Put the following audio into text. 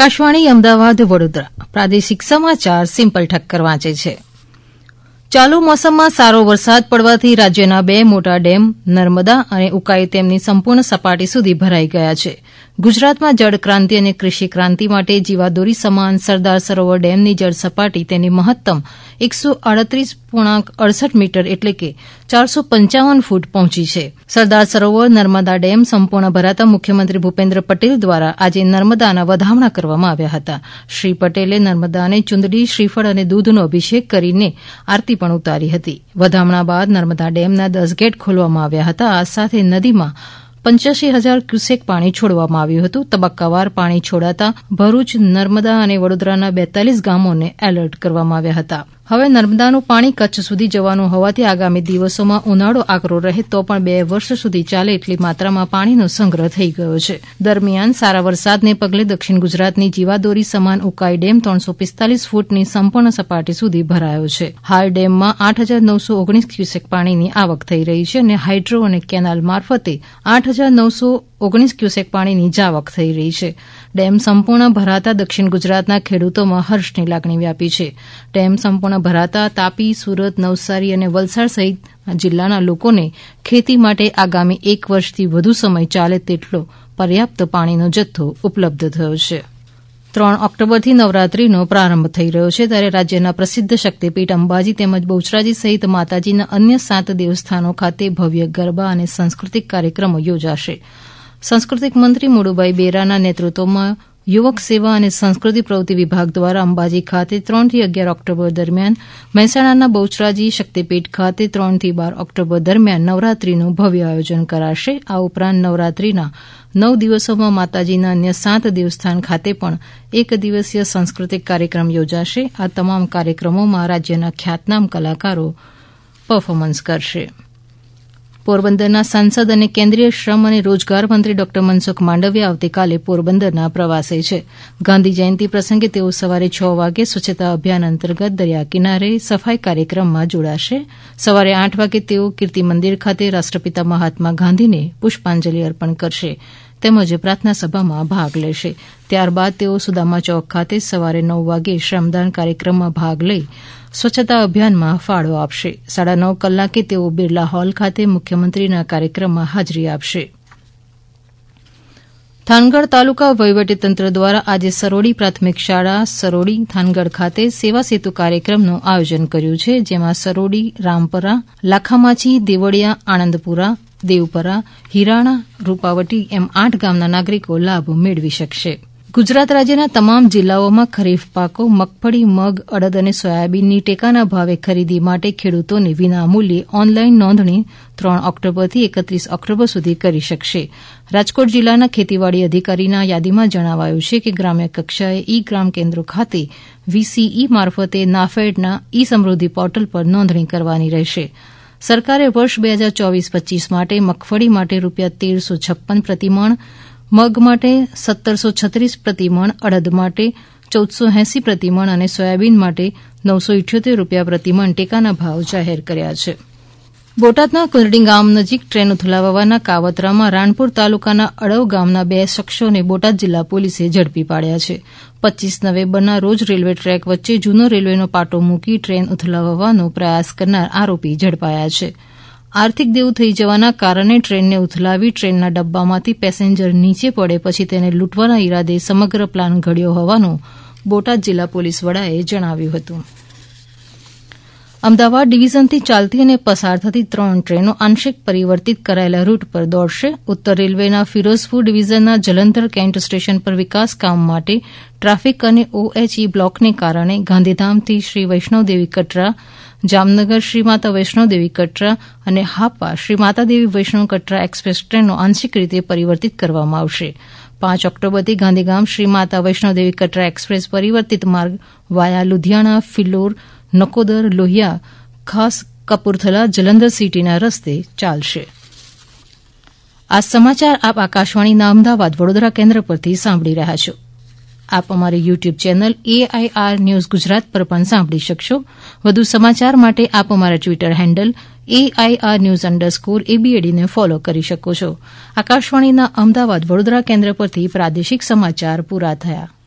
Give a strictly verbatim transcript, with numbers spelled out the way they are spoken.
આકાશવાણી અમદાવાદ વડોદરા પ્રાદેશિક સમાચાર સિમ્પલ ઠક્કર વાંચે છે. ચાલુ મોસમમાં સારો વરસાદ પડવાથી રાજ્યના બે મોટા ડેમ નર્મદા અને ઉકાઈ તેમની સંપૂર્ણ સપાટી સુધી ભરાઈ ગયા છે. ગુજરાતમાં જળક્રાંતિ અને કૃષિ ક્રાંતિ માટે જીવાદોરી સમાન સરદાર સરોવર ડેમની જળ સપાટી તેની મહત્તમ એકસો આડત્રીસ પૂર્ણાંક અડસઠ મીટર એટલે કે ચારસો પંચાવન ફૂટ પહોંચી છે. સરદાર સરોવર નર્મદા ડેમ સંપૂર્ણ ભરાતા મુખ્યમંત્રી ભૂપેન્દ્ર પટેલ દ્વારા આજે નર્મદાના વધામણા કરવામાં આવ્યા હતા. શ્રી પટેલે નર્મદાને ચુંદડી, શ્રીફળ અને દૂધનો અભિષેક કરીને આરતી પણ ઉતારી હતી. વધામણા બાદ નર્મદા ડેમના દસ ગેટ ખોલવામાં આવ્યા હતા. આ સાથે નદીમાં પંચ્યાસી હજાર ક્યુસેક પાણી છોડવામાં આવ્યું હતું. તબક્કાવાર પાણી છોડાતા ભરૂચ, નર્મદા અને વડોદરાના બેતાલીસ ગામોને એલર્ટ કરવામાં આવ્યા હતા. હવે નર્મદાનું પાણી કચ્છ સુધી જવાનું હોવાથી આગામી દિવસોમાં ઉનાળો આકરો રહે તો પણ બે વર્ષ સુધી ચાલે એટલી માત્રામાં પાણીનો સંગ્રહ થઈ ગયો છે. દરમિયાન સારા વરસાદને પગલે દક્ષિણ ગુજરાતની જીવાદોરી સમાન ઉકાઈ ડેમ ત્રણસો પિસ્તાલીસ ફૂટની સંપૂર્ણ સપાટી સુધી ભરાયો છે. હાલ ડેમમાં આઠ હજાર નવસો ઓગણીસ ક્યુસેક પાણીની આવક થઈ રહી છે અને હાઇડ્રો અને કેનાલ મારફતે આઠ હજાર નવસો ઓગણીસ ક્યુસેક પાણીની જાવક થઈ રહી છે. ડેમ સંપૂર્ણ ભરાતા દક્ષિણ ગુજરાતના ખેડૂતોમાં હર્ષની લાગણી વ્યાપી છે. ડેમ સંપૂર્ણ ભરાતા તાપી, સુરત, નવસારી અને વલસાડ સહિત જિલ્લાના લોકોને ખેતી માટે આગામી એક વર્ષથી વધુ સમય ચાલે તેટલો પર્યાપ્ત પાણીનો જથ્થો ઉપલબ્ધ થયો છે. ત્રણ ઓક્ટોબરથી નવરાત્રીનો પ્રારંભ થઈ રહ્યો છે ત્યારે રાજ્યના પ્રસિદ્ધ શક્તિપીઠ અંબાજી તેમજ બહુચરાજી સહિત માતાજીના અન્ય સાત દેવસ્થાનો ખાતે ભવ્ય ગરબા અને સાંસ્કૃતિક કાર્યક્રમો યોજાશે. સાંસ્કૃતિક મંત્રી મુળુભાઈ બેરાના નેતૃત્વમાં યુવક સેવા અને સંસ્કૃતિ પ્રવૃત્તિ વિભાગ દ્વારા અંબાજી ખાતે ત્રણ થી અગિયાર ઓક્ટોબર દરમિયાન, મહેસાણાના બહુચરાજી શક્તિપીઠ ખાતે ત્રણ થી બાર ઓક્ટોબર દરમિયાન નવરાત્રીનું ભવ્ય આયોજન કરાશે. આ ઉપરાંત નવરાત્રીના નવ દિવસોમાં માતાજીના અન્ય સાત દેવસ્થાન ખાતે પણ એક દિવસીય સાંસ્કૃતિક કાર્યક્રમ યોજાશે. આ તમામ કાર્યક્રમોમાં રાજ્યના ખ્યાતનામ કલાકારો પરફોર્મન્સ કરશે. પોરબંદરના સાંસદ અને કેન્દ્રીય શ્રમ અને રોજગાર મંત્રી ડોક્ટર મનસુખ માંડવિયા આવતીકાલે પોરબંદરના પ્રવાસે છે. ગાંધી જયંતિ પ્રસંગે તેઓ સવારે છ વાગે સ્વચ્છતા અભિયાન અંતર્ગત દરિયા કિનારે સફાઈ કાર્યક્રમમાં જોડાશે. સવારે આઠ વાગે તેઓ કીર્તિ મંદિર ખાતે રાષ્ટ્રપિતા મહાત્મા ગાંધીને પુષ્પાંજલિ અર્પણ કરશે તેમજ પ્રાર્થના સભામાં ભાગ લેશે. ત્યારબાદ તેઓ સુદામા ચોક ખાતે સવારે નવ વાગે શ્રમદાન કાર્યક્રમમાં ભાગ લઈ સ્વચ્છતા અભિયાનમાં ફાળો આપશે. સાડા નવ કલાકે તેઓ બિરલા હોલ ખાતે મુખ્યમંત્રીના કાર્યક્રમમાં હાજરી આપશે. થાનગઢ તાલુકા વહીવટીતંત્ર દ્વારા આજે સરોડી પ્રાથમિક શાળા સરોડી થાનગઢ ખાતે સેવા સેતુ કાર્યક્રમનું આયોજન કર્યું છે. જેમાં સરોડી, રામપરા, લાખામાછી, દેવળિયા, આણંદપુરા, દેવપરા, હિરાણા, રૂપાવટી એમ આઠ ગામના નાગરિકો લાભ મેળવી શકશે. ગુજરાત રાજ્યના તમામ જિલ્લાઓમાં ખરીફ પાકો મગફળી, મગ, અડદ અને સોયાબીનની ટેકાના ભાવે ખરીદી માટે ખેડૂતોને વિનામૂલ્યે ઓનલાઈન નોંધણી ત્રણ ઓક્ટોબરથી એકત્રીસ ઓક્ટોબર સુધી કરી શકશે. રાજકોટ જિલ્લાના ખેતીવાડી અધિકારીના યાદીમાં જણાવાયું છે કે ગ્રામ્ય કક્ષાએ ઈ ગ્રામ કેન્દ્રો ખાતે વીસીઈ મારફતે નાફેડના ઈ સમૃદ્ધિ પોર્ટલ પર નોંધણી કરવાની રહેશે. સરકારે વર્ષ બે હજાર ચોવીસ પચીસ માટે મગફળી માટે રૂપિયા તેરસો છપ્પન પ્રતિમણ, મગ માટે સત્તરસો છત્રીસ પ્રતિમણ, અડદ માટે ચૌદસો એંસી પ્રતિમણ અને સોયાબીન માટે નવસો ઇઠ્યોતેર રૂપિયા પ્રતિમણ ટેકાના ભાવ જાહેર કર્યા છે. બોટાદના કુંદડી ગામ નજીક ટ્રેન ઉથલાવવાના કાવતરામાં રાણપુર તાલુકાના અડવ ગામના બે શખ્સોને બોટાદ જિલ્લા પોલીસે ઝડપી પાડ્યા છે. પચીસ નવેમ્બરના રોજ રેલવે ટ્રેક વચ્ચે જૂનો રેલવેનો પાટો મૂકી ટ્રેન ઉથલાવવાનો પ્રયાસ કરનાર આરોપી ઝડપાયા છે. આર્થિક દેવું થઈ જવાના કારણે ટ્રેનને ઉથલાવી ટ્રેનના ડબ્બામાંથી પેસેન્જર નીચે પડે પછી તેને લૂંટવાના ઈરાદે સમગ્ર પ્લાન ઘડ્યો હોવાનું બોટાદ જિલ્લા પોલીસ વડાએ જણાવ્યું હતું. અમદાવાદ ડિવિઝનથી ચાલતી અને પસાર થતી ત્રણ ટ્રેનો આંશિક પરિવર્તિત કરાયેલા રૂટ પર દોડશે. ઉત્તર રેલવેના ફિરોઝપુર ડિવિઝનના જલંધર કેન્ટ સ્ટેશન પર વિકાસ કામ માટે ટ્રાફિક અને ઓએચઈ બ્લોકને કારણે ગાંધીધામથી શ્રી વૈષ્ણોદેવી કટરા, જામનગર શ્રી માતા વૈષ્ણોદેવી કટરા અને હાપા શ્રી માતાદેવી વૈષ્ણવ કટરા એક્સપ્રેસ ટ્રેનો આંશિક રીતે પરિવર્તિત કરવામાં આવશે. પાંચ ઓક્ટોબરથી ગાંધીધામ શ્રી માતા વૈષ્ણોદેવી કટરા એક્સપ્રેસ પરિવર્તિત માર્ગ વાયા લુધિયાણા, ફિલ્લોર, નકોદર, લોહિયા, ખાસ કપૂરથલા, જલંધર સિટીના રસ્તે ચાલશે. આ સમાચાર આપ આકાશવાણીના અમદાવાદ વડોદરા કેન્દ્ર પરથી સાંભળી રહ્યા છો. આપ અમારી YouTube channel AIR news Gujarat પર પણ સાંભળી શકશો. વધુ સમાચાર માટે આપ અમારા Twitter handle AIR news underscore એબીએડીને ફોલો કરી શકો છો. આકાશવાણીના અમદાવાદ વડોદરા કેન્દ્ર પરથી પ્રાદેશિક સમાચાર પૂરા થયા.